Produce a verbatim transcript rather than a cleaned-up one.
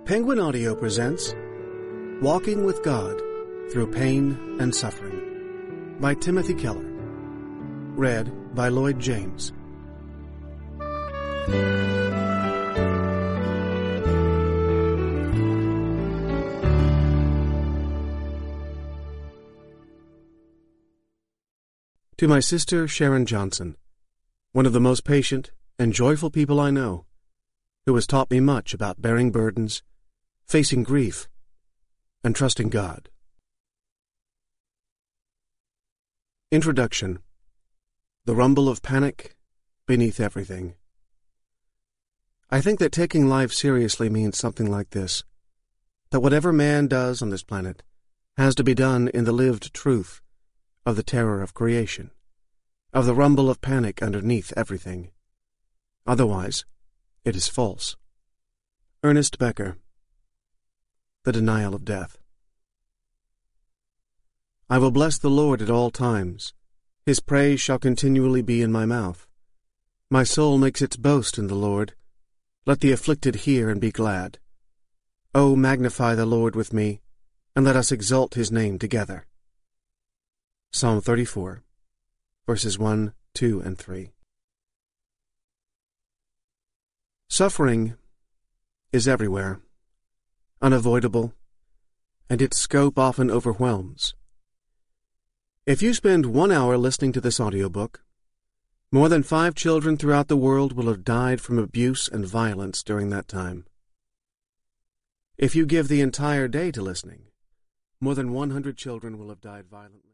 Penguin Audio presents Walking with God Through Pain and Suffering by Timothy Keller. Read by Lloyd James. To my sister Sharon Johnson, one of the most patient and joyful people I know, who has taught me much about bearing burdens, facing grief, and trusting God. Introduction. The rumble of panic beneath everything. I think that taking life seriously means something like this, that whatever man does on this planet has to be done in the lived truth of the terror of creation, of the rumble of panic underneath everything. Otherwise, it is false. Ernest Becker. The Denial of Death. I will bless the Lord at all times. His praise shall continually be in my mouth. My soul makes its boast in the Lord. Let the afflicted hear and be glad. O magnify the Lord with me, and let us exalt his name together. Psalm thirty-four, verses one, two, and three. Suffering is everywhere, unavoidable, and its scope often overwhelms. If you spend one hour listening to this audiobook, more than five children throughout the world will have died from abuse and violence during that time. If you give the entire day to listening, more than one hundred children will have died violently.